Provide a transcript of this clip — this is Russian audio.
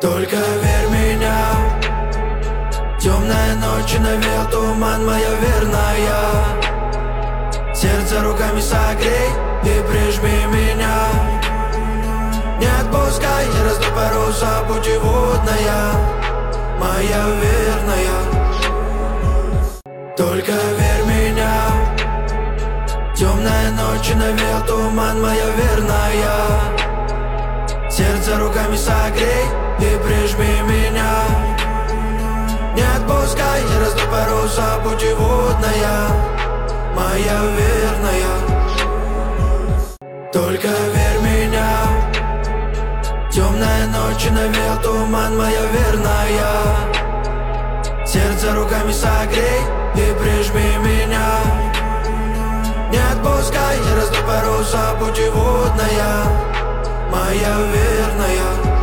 Только верь меня. Темная ночь и навел туман, моя верная. Сердце руками согрей и прижми меня. Не отпускай, не раздуй паруса, путеводная, моя верная. Только верь меня. Темная ночь и навел туман, моя верная. Сердце руками согрей и прижми меня. Не отпускай, не раздуй паруса, путеводная, моя верная. Только верь меня. Темная ночь и навел туман, моя верная. Сердце руками согрей и прижми меня. Не отпускай, не раздуй паруса, путеводная, моя верная.